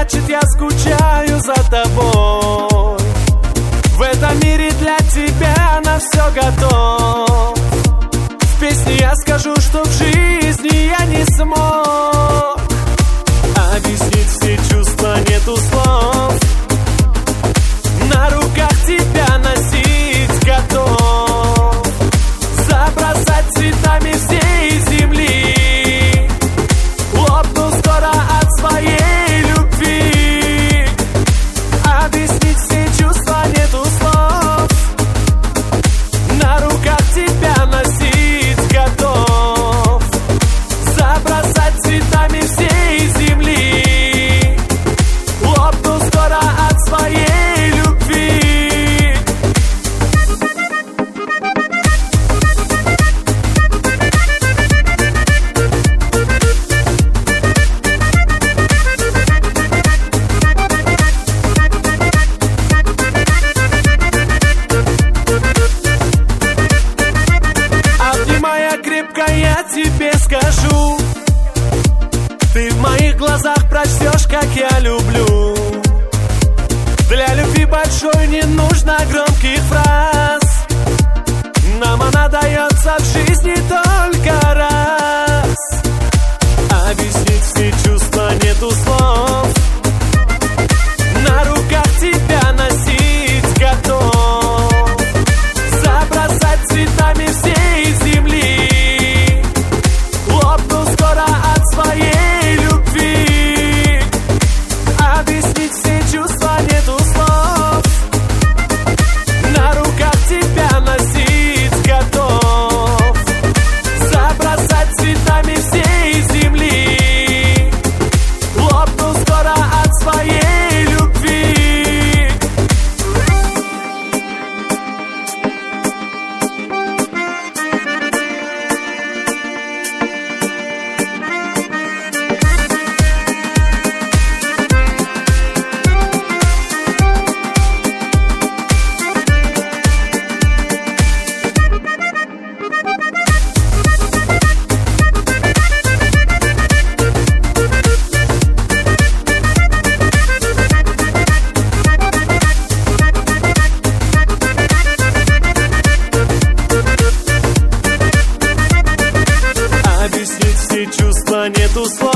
значит я скучаю за тобой. В этом мире для тебя на все готов. В песне я скажу, что в жизни я не смог объяснить все чувства, нету слов. На руках тебя носить готов, забросать цветами всей земли. Лопну скоро от своей любви. Объяснить все чувства, нету слов. На руках тебя носить готов, забросать цветами всей земли. Лопну скоро от своей любви. Обнимая крепко, я тебе скажу: ты в моих глазах прочтешь, как я люблю. Для любви большой не нужно громких фраз. Нам она дается в жизни только раз. Объяснить все чувства, нету слов. На руках тебя носить готов, забросать цветами всей земли. Лопну скоро от своей любви. Объяснить все чувства, нету слов. На руках тебя носить готов, забросать цветами всей земли. Лопну скоро от своей любви. Объяснить все чувства, нету слов.